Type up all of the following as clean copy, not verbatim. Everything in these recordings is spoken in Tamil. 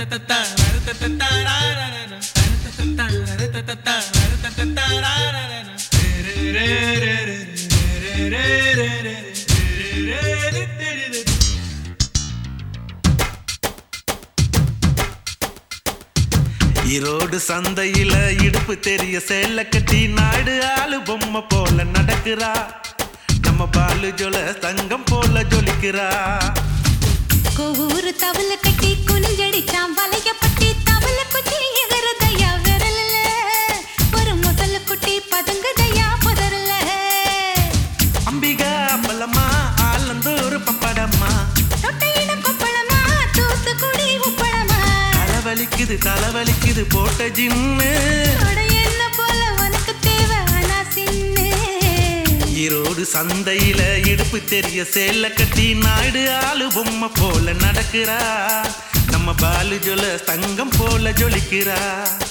ஈரோடு சந்தையில இடுப்பு தெரிய சேல கட்டி நாடு ஆளு பொம்மை போல நடக்கிறா. நம்ம பாலு ஜொல தங்கம் போல ஜொலிக்கிறா. கோவூரு தவள கட்டி குனிஞ்சடிச்சான் வளையப்பட்டி தவள குட்டி எகரதையா விரல்ல ஒரு முதல்ல குட்டி பதுங்குதையா புதர்ல. அம்பிகா பல்லம்மா ஆலந்தூர் பப்படம்மா தொட்டையிட கொப்பளமா தூத்துக்குடி உப்பளமா தலைவலிக்குது போட்ட ஜிம்மு என்ன போல உனக்கு தேவை ஆனா சின்ன. ஈரோடு சந்தையில இடுப்பு தெரிய சேல கட்டி நாடு ஆளு பொம்மை போல நடக்கிறா. நம்ம பாலு ஜொல தங்கம் போல ஜொலிக்கிறா.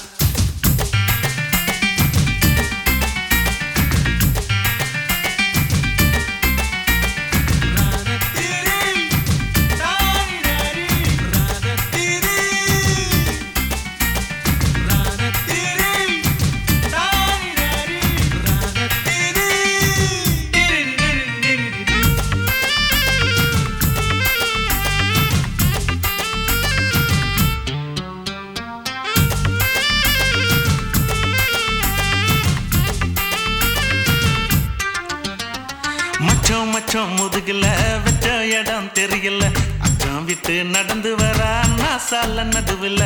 மச்சம் முதுகுல வச்ச இடம் தெரியல. அச்சம் விட்டு நடந்து வர நாசால நடுவுல.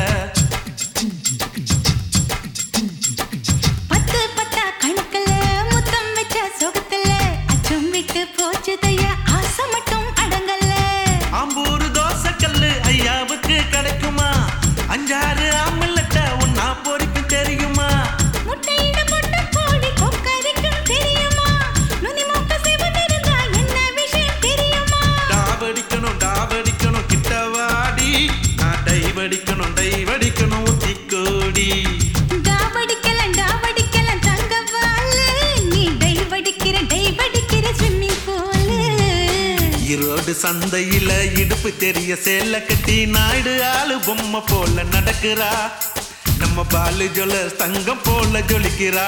பத்து பத்தா கணக்குல முத்தம் வச்ச சொகத்துல அச்சம் விட்டு போச்சுதையா ஆசை மட்டும் அடங்கல. ஆம்பூர் தோசை கல்லு ஐயாவுக்கு கிடைக்குமா? அஞ்சாறு ஆம்பலட்ட ஒன்னா பொறிப்பு தெரியுமா? முட்டையிட முட்டை கோழி கொக்கரிக்கும் தெரியுமா? நுனி மூக்க சிவந்திருந்தா என்ன விஷயம் தெரியுமா? டாவடிக்கணும் கிட்டவாடி. நான் டைவடிக்கணும் ஒத்திக்கோடி. டாவடிக்கலாம் தங்க வாழு நீ டைவடிக்கிற ஸ்விம்மிங் பூல். ஈரோடு சந்தையில இடுப்பு தெரிய சேல கட்டி நாடு ஆளு பொம்மை போல நடக்கிறா. நம்ம பாலு ஜொல தங்கம் போல ஜொலிக்கிறா.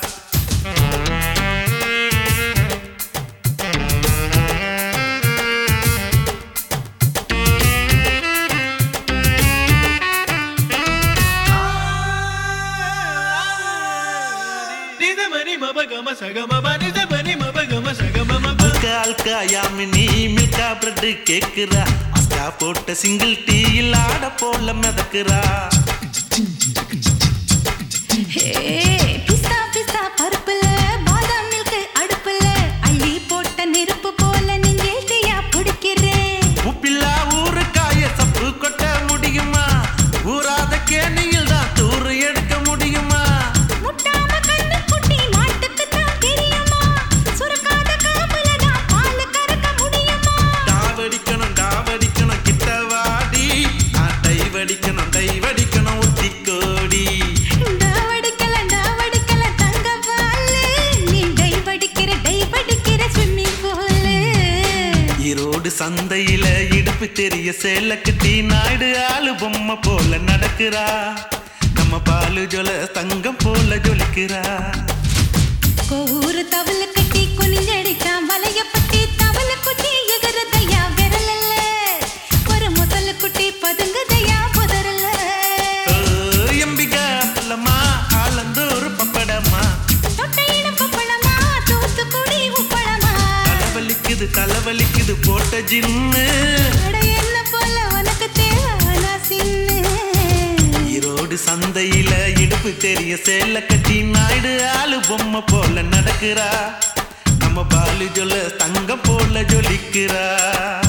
யாமினி மில்கா பிரெட் கேக்குறா. அஸ்கா போட்ட சிங்கிள் டீயில் ஆட போல மிதக்குறா. பிஸ்தா பருப்புல பாதாம் மில்க் அடுப்புல அள்ளி போட்ட நெருப்பு போல நெஞ்சேட்டியா பிடிக்கிறேன். உப்பில்லா ஊருக்காய சப்பு கொட்ட முடியுமா? ஊராத கேணியில் தான் தூறு எடுக்க முடியுமா? முட்டாம கண்ணு குட்டி மாட்டுக்கு தான் தெரியுமா? சுரக்காத காம்புல தான் பால் கறக்க முடியுமா? டாவடிக்கணும் கிட்டவாடி. நான் டைவடிக்கணும் ஒத்திக்கோடி. டாவடிக்கலாம் தங்க வாழு நீ டைவடிக்கிற ஸ்விம்மிங் பூல். ஈரோடு சந்தையில இடுப்பு தெரிய சேல கட்டி நாடு ஆளு பொம்மை போல நடக்கிறா. நம்ம பாலு ஜொல தங்கம் போல ஜொலிக்கிறா. கோவூரு தவள கட்டி குனிஞ்சடிச்சான் வளையப்பட்டி தவள குட்டி எகரதையா விரல்ல ஒரு முதல்ல குட்டி பதுங்குதையா புதர்ல. எம்பிகா பல்லம்மா ஆலந்தூர் பப்படம்மா தொட்டையிட கொப்பளமா தூத்துக்குடி உப்பளமா. தலைவலிக்குது போட்ட ஜிம்மு என்ன போல உனக்கு தேவை ஆனா சின்ன. ஈரோடு சந்தையில இடுப்பு தெரிய சேல கட்டி நாடு ஆளு பொம்மை போல நடக்கிறா. நம்ம பாலு ஜொல தங்கம் போல ஜொலிக்கிறா.